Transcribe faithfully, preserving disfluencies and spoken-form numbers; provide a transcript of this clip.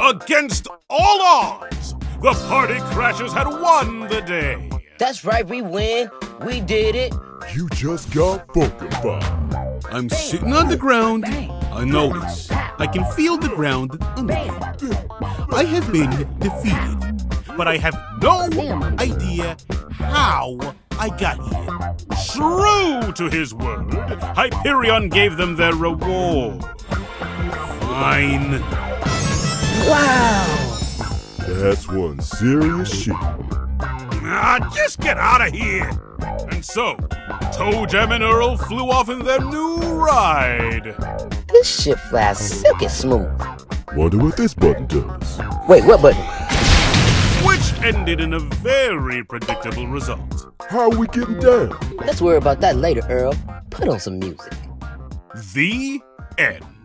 Against all odds, the Party Crashers had won the day. That's right, we win. We did it. You just got funkified. I'm sitting on the ground. I notice. I can feel the ground under me. I have been defeated, but I have no idea how I got here. True to his word, Hyperion gave them their reward. Fine. Wow. That's one serious shit. Ah, just get out of here. And so, Toe Jam and Earl flew off in their new ride. This shit flies silky smooth. Wonder what this button does. Wait, what button? Which ended in a very predictable result. How are we getting down? Let's worry about that later, Earl. Put on some music. The end.